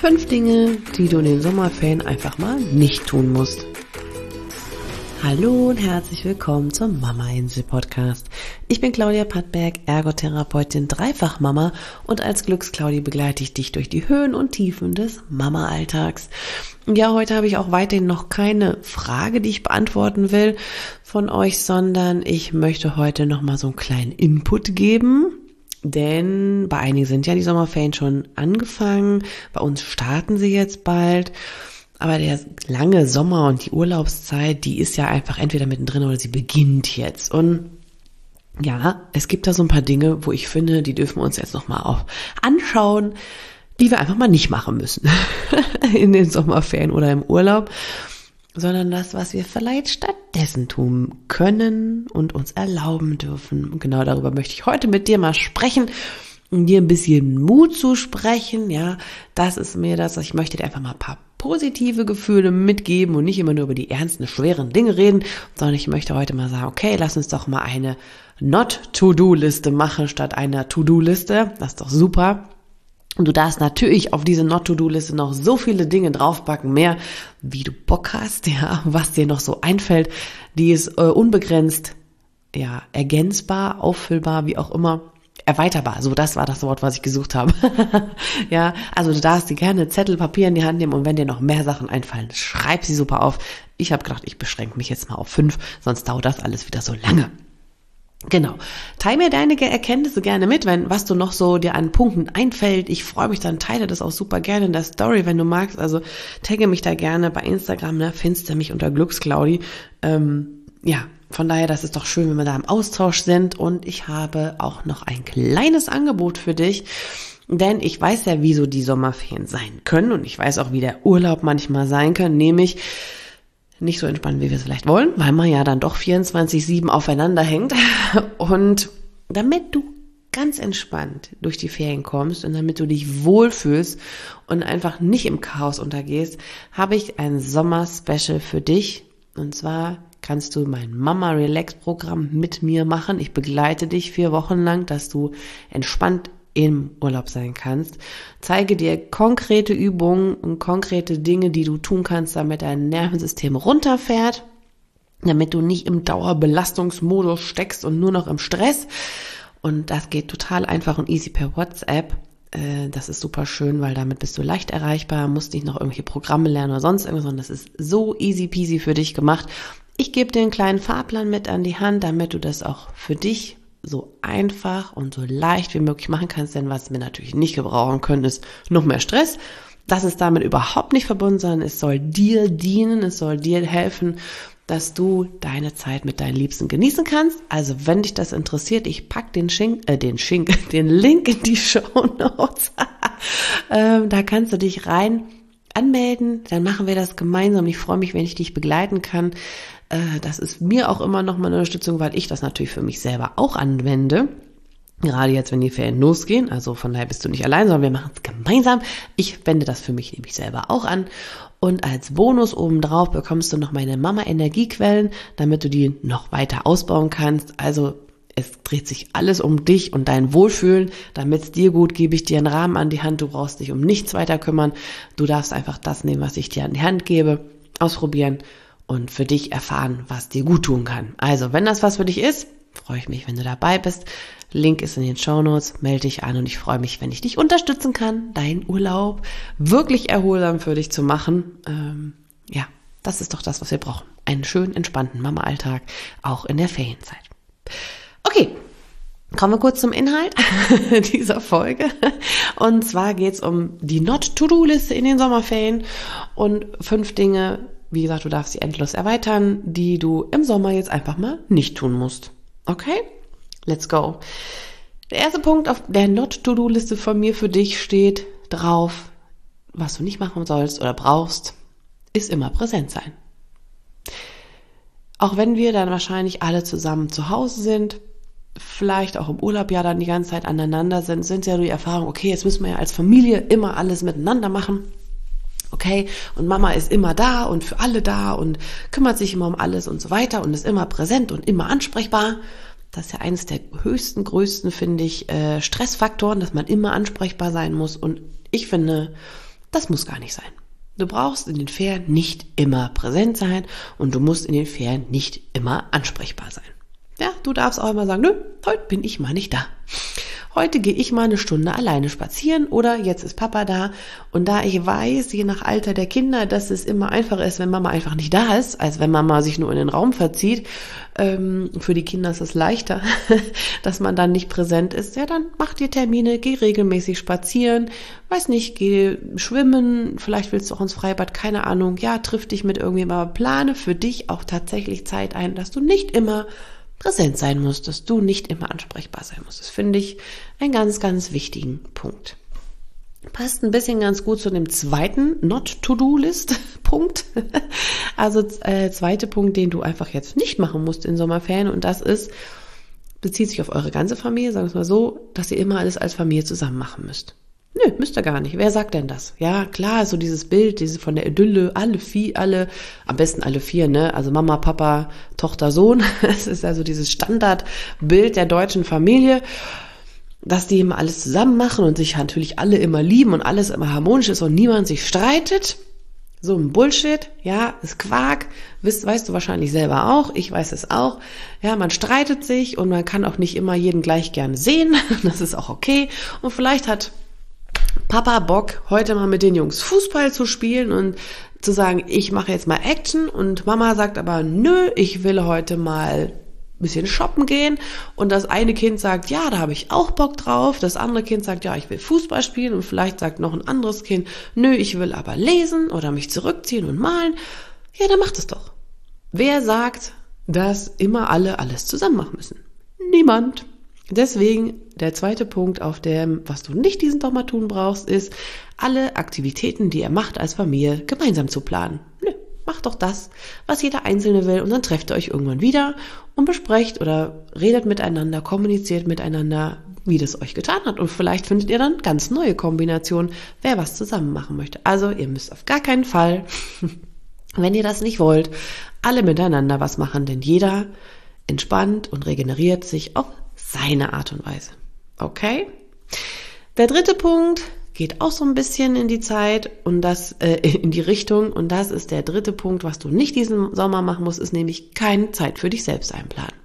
5 Dinge, die du in den Sommerferien einfach mal nicht tun musst. Hallo und herzlich willkommen zum Mama-Insel-Podcast. Ich bin Claudia Pattberg, Ergotherapeutin, Dreifach-Mama und als Glücksclaudi begleite ich dich durch die Höhen und Tiefen des Mama-Alltags. Ja, heute habe ich auch weiterhin noch keine Frage, die ich beantworten will von euch, sondern ich möchte heute nochmal so einen kleinen Input geben. Denn bei einigen sind ja die Sommerferien schon angefangen, bei uns starten sie jetzt bald, aber der lange Sommer und die Urlaubszeit, die ist ja einfach entweder mittendrin oder sie beginnt jetzt. Und ja, es gibt da so ein paar Dinge, wo ich finde, die dürfen wir uns jetzt nochmal auch anschauen, die wir einfach mal nicht machen müssen in den Sommerferien oder im Urlaub, sondern das, was wir vielleicht stattdessen tun können und uns erlauben dürfen. Und genau darüber möchte ich heute mit dir mal sprechen, um dir ein bisschen Mut zu sprechen. Ja, das ist mir das, ich möchte dir einfach mal ein paar positive Gefühle mitgeben und nicht immer nur über die ernsten, schweren Dinge reden, sondern ich möchte heute mal sagen, okay, lass uns doch mal eine Not-to-Do-Liste machen statt einer To-Do-Liste. Das ist doch super. Und du darfst natürlich auf diese Not-to-Do-Liste noch so viele Dinge draufpacken, mehr wie du Bock hast, ja, was dir noch so einfällt. Die ist unbegrenzt, ja, ergänzbar, auffüllbar, wie auch immer, erweiterbar. So, das war das Wort, was ich gesucht habe. Ja, also du darfst dir gerne Zettel, Papier in die Hand nehmen und wenn dir noch mehr Sachen einfallen, schreib sie super auf. Ich habe gedacht, ich beschränke mich jetzt mal auf 5, sonst dauert das alles wieder so lange. Genau. Teile mir deine Erkenntnisse gerne mit, was du noch so dir an Punkten einfällt. Ich freue mich dann, teile das auch super gerne in der Story, wenn du magst. Also tagge mich da gerne bei Instagram, ne? Findest du mich unter Glücksclaudi. Ja, von daher, das ist doch schön, wenn wir da im Austausch sind. Und ich habe auch noch ein kleines Angebot für dich. Denn ich weiß ja, wie so die Sommerferien sein können. Und ich weiß auch, wie der Urlaub manchmal sein kann, nämlich nicht so entspannt, wie wir es vielleicht wollen, weil man ja dann doch 24/7 aufeinander hängt. Und damit du ganz entspannt durch die Ferien kommst und damit du dich wohlfühlst und einfach nicht im Chaos untergehst, habe ich ein Sommer-Special für dich. Und zwar kannst du mein Mama-Relax-Programm mit mir machen. Ich begleite dich 4 Wochen lang, dass du entspannt im Urlaub sein kannst, zeige dir konkrete Übungen und konkrete Dinge, die du tun kannst, damit dein Nervensystem runterfährt, damit du nicht im Dauerbelastungsmodus steckst und nur noch im Stress. Und das geht total einfach und easy per WhatsApp. Das ist super schön, weil damit bist du leicht erreichbar, musst nicht noch irgendwelche Programme lernen oder sonst irgendwas, sondern das ist so easy peasy für dich gemacht. Ich gebe dir einen kleinen Fahrplan mit an die Hand, damit du das auch für dich so einfach und so leicht wie möglich machen kannst, denn was wir natürlich nicht gebrauchen können, ist noch mehr Stress. Das ist damit überhaupt nicht verbunden, sondern es soll dir dienen, es soll dir helfen, dass du deine Zeit mit deinen Liebsten genießen kannst. Also wenn dich das interessiert, ich pack den Link in die Shownotes. Da kannst du dich rein anmelden, dann machen wir das gemeinsam. Ich freue mich, wenn ich dich begleiten kann. Das ist mir auch immer noch mal eine Unterstützung, weil ich das natürlich für mich selber auch anwende. Gerade jetzt, wenn die Ferien losgehen. Also von daher bist du nicht allein, sondern wir machen es gemeinsam. Ich wende das für mich nämlich selber auch an. Und als Bonus obendrauf bekommst du noch meine Mama-Energiequellen, damit du die noch weiter ausbauen kannst. Also es dreht sich alles um dich und dein Wohlfühlen. Damit es dir gut, gebe ich dir einen Rahmen an die Hand. Du brauchst dich um nichts weiter kümmern. Du darfst einfach das nehmen, was ich dir an die Hand gebe, ausprobieren und für dich erfahren, was dir gut tun kann. Also, wenn das was für dich ist, freue ich mich, wenn du dabei bist. Link ist in den Shownotes, melde dich an und ich freue mich, wenn ich dich unterstützen kann, deinen Urlaub wirklich erholsam für dich zu machen. Ja, das ist doch das, was wir brauchen. Einen schönen, entspannten Mama-Alltag, auch in der Ferienzeit. Okay, kommen wir kurz zum Inhalt dieser Folge. Und zwar geht es um die Not-to-Do-Liste in den Sommerferien und 5 Dinge, wie gesagt, du darfst sie endlos erweitern, die du im Sommer jetzt einfach mal nicht tun musst. Okay? Let's go. Der erste Punkt auf der Not-to-Do-Liste von mir für dich steht drauf, was du nicht machen sollst oder brauchst, ist immer präsent sein. Auch wenn wir dann wahrscheinlich alle zusammen zu Hause sind, vielleicht auch im Urlaub ja dann die ganze Zeit aneinander sind ja die Erfahrung, okay, jetzt müssen wir ja als Familie immer alles miteinander machen. Okay, und Mama ist immer da und für alle da und kümmert sich immer um alles und so weiter und ist immer präsent und immer ansprechbar. Das ist ja eines der größten, finde ich, Stressfaktoren, dass man immer ansprechbar sein muss. Und ich finde, Das muss gar nicht sein. Du brauchst in den Ferien nicht immer präsent sein und du musst in den Ferien nicht immer ansprechbar sein. Ja, du darfst auch immer sagen, nö, heute bin ich mal nicht da. Heute gehe ich mal eine Stunde alleine spazieren oder jetzt ist Papa da. Und da ich weiß, je nach Alter der Kinder, dass es immer einfacher ist, wenn Mama einfach nicht da ist, als wenn Mama sich nur in den Raum verzieht. Für die Kinder ist es leichter, dass man dann nicht präsent ist. Ja, dann mach dir Termine, geh regelmäßig spazieren, weiß nicht, geh schwimmen, vielleicht willst du auch ins Freibad, keine Ahnung. Ja, triff dich mit irgendjemandem, aber plane für dich auch tatsächlich Zeit ein, dass du nicht immer präsent sein musst, dass du nicht immer ansprechbar sein musst. Das finde ich einen ganz, ganz wichtigen Punkt. Passt ein bisschen ganz gut zu dem zweiten Not-to-Do-List-Punkt. Also zweite Punkt, den du einfach jetzt nicht machen musst in Sommerferien, und das bezieht sich auf eure ganze Familie, sagen wir es mal so, dass ihr immer alles als Familie zusammen machen müsst. Nö, müsst ihr gar nicht. Wer sagt denn das? Ja, klar, so dieses Bild, diese von der Idylle, am besten alle vier, ne? Also Mama, Papa, Tochter, Sohn. Es ist also dieses Standardbild der deutschen Familie, dass die immer alles zusammen machen und sich natürlich alle immer lieben und alles immer harmonisch ist und niemand sich streitet. So ein Bullshit, ja, ist Quark, weißt du wahrscheinlich selber auch, ich weiß es auch. Ja, man streitet sich und man kann auch nicht immer jeden gleich gerne sehen, das ist auch okay. Und vielleicht hat Papa Bock, heute mal mit den Jungs Fußball zu spielen und zu sagen, ich mache jetzt mal Action, und Mama sagt aber, nö, ich will heute mal ein bisschen shoppen gehen, und das eine Kind sagt, ja, da habe ich auch Bock drauf, das andere Kind sagt, ja, ich will Fußball spielen, und vielleicht sagt noch ein anderes Kind, nö, ich will aber lesen oder mich zurückziehen und malen. Ja, dann macht es doch. Wer sagt, dass immer alle alles zusammen machen müssen? Niemand. Deswegen der zweite Punkt auf dem, was du nicht diesen Sommer tun brauchst, ist, alle Aktivitäten, die ihr macht als Familie, gemeinsam zu planen. Nö, macht doch das, was jeder Einzelne will, und dann trefft ihr euch irgendwann wieder und besprecht oder redet miteinander, kommuniziert miteinander, wie das euch getan hat, und vielleicht findet ihr dann ganz neue Kombinationen, wer was zusammen machen möchte. Also ihr müsst auf gar keinen Fall, wenn ihr das nicht wollt, alle miteinander was machen, denn jeder entspannt und regeneriert sich auf seine Art und Weise. Okay? Der dritte Punkt geht auch so ein bisschen in die Zeit und das in die Richtung, und das ist der dritte Punkt, was du nicht diesen Sommer machen musst, ist nämlich keine Zeit für dich selbst einplanen.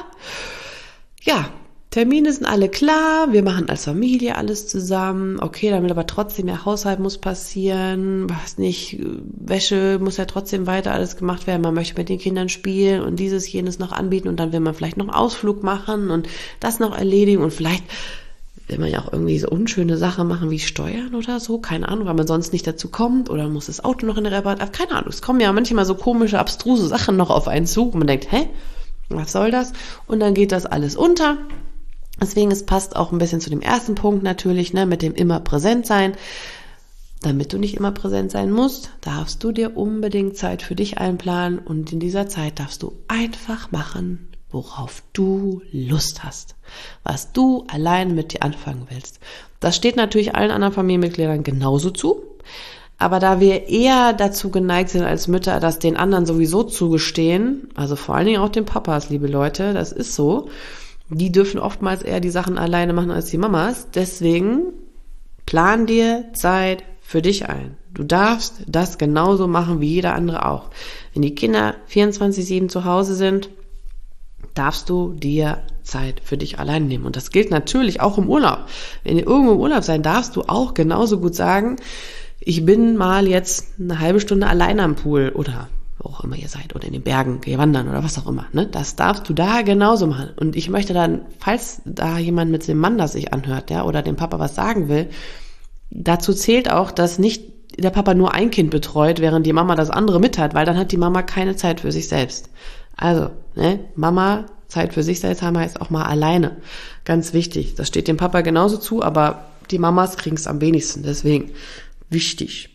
Ja, Termine sind alle klar, wir machen als Familie alles zusammen, okay, dann will aber trotzdem, ja, Haushalt muss passieren, weiß nicht, Wäsche muss ja trotzdem weiter alles gemacht werden, man möchte mit den Kindern spielen und dieses, jenes noch anbieten, und dann will man vielleicht noch einen Ausflug machen und das noch erledigen, und vielleicht will man ja auch irgendwie so unschöne Sachen machen wie Steuern oder so, keine Ahnung, weil man sonst nicht dazu kommt, oder muss das Auto noch in der Reparatur, keine Ahnung, es kommen ja manchmal so komische, abstruse Sachen noch auf einen zu, und man denkt, was soll das? Und dann geht das alles unter. Deswegen, es passt auch ein bisschen zu dem ersten Punkt natürlich, ne, mit dem immer präsent sein. Damit du nicht immer präsent sein musst, darfst du dir unbedingt Zeit für dich einplanen, und in dieser Zeit darfst du einfach machen, worauf du Lust hast, was du allein mit dir anfangen willst. Das steht natürlich allen anderen Familienmitgliedern genauso zu, aber da wir eher dazu geneigt sind als Mütter, das den anderen sowieso zugestehen, also vor allen Dingen auch den Papas, liebe Leute, das ist so, die dürfen oftmals eher die Sachen alleine machen als die Mamas. Deswegen plan dir Zeit für dich ein. Du darfst das genauso machen wie jeder andere auch. Wenn die Kinder 24/7 zu Hause sind, darfst du dir Zeit für dich allein nehmen. Und das gilt natürlich auch im Urlaub. Wenn ihr irgendwo im Urlaub seid, darfst du auch genauso gut sagen, ich bin mal jetzt eine halbe Stunde alleine am Pool oder wo auch immer ihr seid, oder in den Bergen, geh wandern oder was auch immer, ne? Das darfst du da genauso machen. Und ich möchte dann, falls da jemand mit dem Mann das sich anhört, ja, oder dem Papa was sagen will, dazu zählt auch, dass nicht der Papa nur ein Kind betreut, während die Mama das andere mit hat, weil dann hat die Mama keine Zeit für sich selbst. Also, ne, Mama Zeit für sich selbst haben heißt auch mal alleine. Ganz wichtig. Das steht dem Papa genauso zu, aber die Mamas kriegen es am wenigsten. Deswegen wichtig.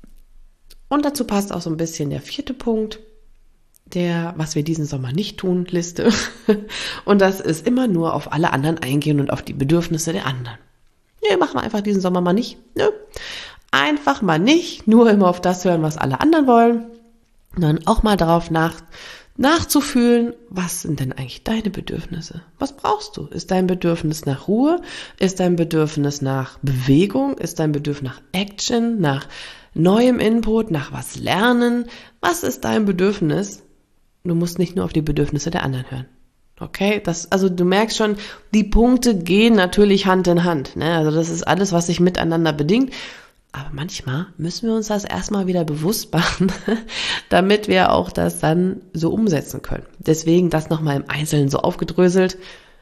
Und dazu passt auch so ein bisschen der vierte Punkt, der, was wir diesen Sommer nicht tun, Liste. Und das ist immer nur auf alle anderen eingehen und auf die Bedürfnisse der anderen. Nee, machen wir einfach diesen Sommer mal nicht. Nö. Einfach mal nicht, nur immer auf das hören, was alle anderen wollen, sondern auch mal darauf nachzufühlen, was sind denn eigentlich deine Bedürfnisse? Was brauchst du? Ist dein Bedürfnis nach Ruhe? Ist dein Bedürfnis nach Bewegung? Ist dein Bedürfnis nach Action, nach neuem Input, nach was lernen? Was ist dein Bedürfnis? Du musst nicht nur auf die Bedürfnisse der anderen hören. Okay? Also du merkst schon, die Punkte gehen natürlich Hand in Hand, ne? Also das ist alles, was sich miteinander bedingt. Aber manchmal müssen wir uns das erstmal wieder bewusst machen, damit wir auch das dann so umsetzen können. Deswegen das nochmal im Einzelnen so aufgedröselt.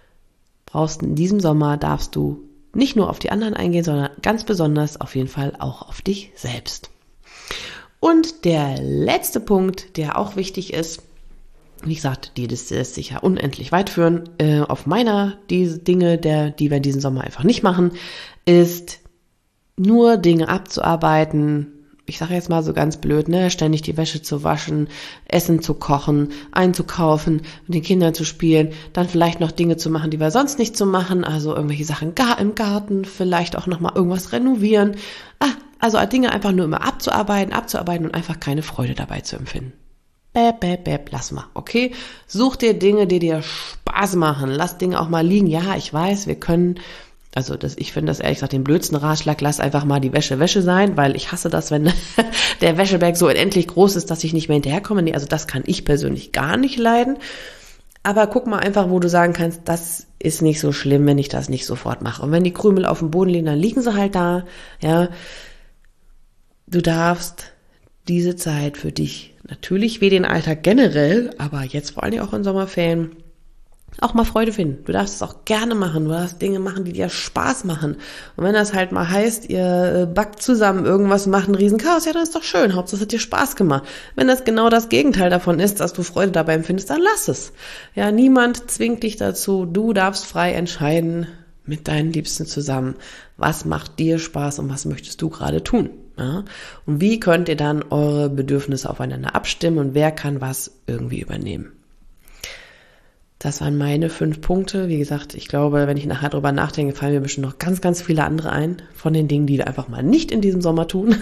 In diesem Sommer darfst du nicht nur auf die anderen eingehen, sondern ganz besonders auf jeden Fall auch auf dich selbst. Und der letzte Punkt, der auch wichtig ist, wie gesagt, die Liste lässt sich ja unendlich weit führen, auf meiner, diese Dinge, die wir diesen Sommer einfach nicht machen, ist nur Dinge abzuarbeiten, ich sage jetzt mal so ganz blöd, ne, ständig die Wäsche zu waschen, Essen zu kochen, einzukaufen, mit den Kindern zu spielen, dann vielleicht noch Dinge zu machen, die wir sonst nicht so machen, also irgendwelche Sachen im Garten, vielleicht auch nochmal irgendwas renovieren, also Dinge einfach nur immer abzuarbeiten und einfach keine Freude dabei zu empfinden. Lass mal, okay? Such dir Dinge, die dir Spaß machen, lass Dinge auch mal liegen, ja, ich weiß, ich finde das ehrlich gesagt den blödsten Ratschlag, lass einfach mal die Wäsche sein, weil ich hasse das, wenn der Wäscheberg so unendlich groß ist, dass ich nicht mehr hinterherkomme. Nee, also das kann ich persönlich gar nicht leiden. Aber guck mal einfach, wo du sagen kannst, das ist nicht so schlimm, wenn ich das nicht sofort mache. Und wenn die Krümel auf dem Boden liegen, dann liegen sie halt da, ja. Du darfst diese Zeit für dich, natürlich wie den Alltag generell, aber jetzt vor allem auch in Sommerferien, auch mal Freude finden. Du darfst es auch gerne machen. Du darfst Dinge machen, die dir Spaß machen. Und wenn das halt mal heißt, ihr backt zusammen irgendwas und macht einen riesen Chaos, ja, dann ist doch schön. Hauptsache, es hat dir Spaß gemacht. Wenn das genau das Gegenteil davon ist, dass du Freude dabei empfindest, dann lass es. Ja, niemand zwingt dich dazu. Du darfst frei entscheiden mit deinen Liebsten zusammen. Was macht dir Spaß und was möchtest du gerade tun? Ja? Und wie könnt ihr dann eure Bedürfnisse aufeinander abstimmen und wer kann was irgendwie übernehmen? Das waren meine 5 Punkte. Wie gesagt, ich glaube, wenn ich nachher drüber nachdenke, fallen mir bestimmt noch ganz, ganz viele andere ein von den Dingen, die wir einfach mal nicht in diesem Sommer tun.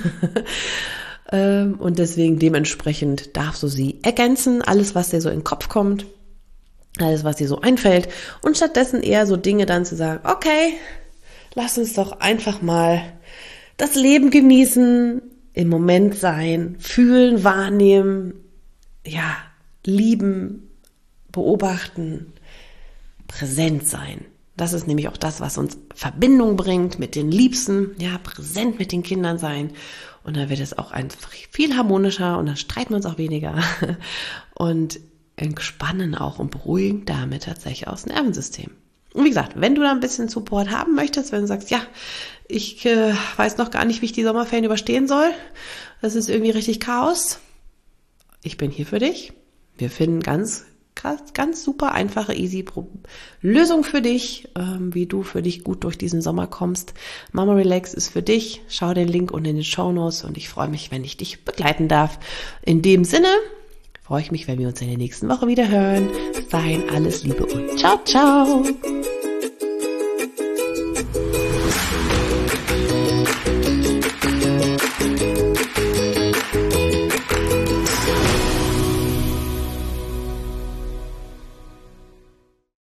Und deswegen dementsprechend darfst du sie ergänzen, alles, was dir so in den Kopf kommt, alles, was dir so einfällt und stattdessen eher so Dinge dann zu sagen, okay, lass uns doch einfach mal das Leben genießen, im Moment sein, fühlen, wahrnehmen, ja, lieben, beobachten, präsent sein. Das ist nämlich auch das, was uns Verbindung bringt mit den Liebsten, ja, präsent mit den Kindern sein. Und dann wird es auch einfach viel harmonischer und dann streiten wir uns auch weniger und entspannen auch und beruhigen damit tatsächlich auch das Nervensystem. Und wie gesagt, wenn du da ein bisschen Support haben möchtest, wenn du sagst, ja, ich weiß noch gar nicht, wie ich die Sommerferien überstehen soll, das ist irgendwie richtig Chaos, ich bin hier für dich. Wir finden ganz super einfache, easy Lösung für dich, wie du für dich gut durch diesen Sommer kommst. Mama Relax ist für dich. Schau den Link unten in den Shownotes und ich freue mich, wenn ich dich begleiten darf. In dem Sinne freue ich mich, wenn wir uns in der nächsten Woche wieder hören. Bis dahin alles Liebe und ciao, ciao.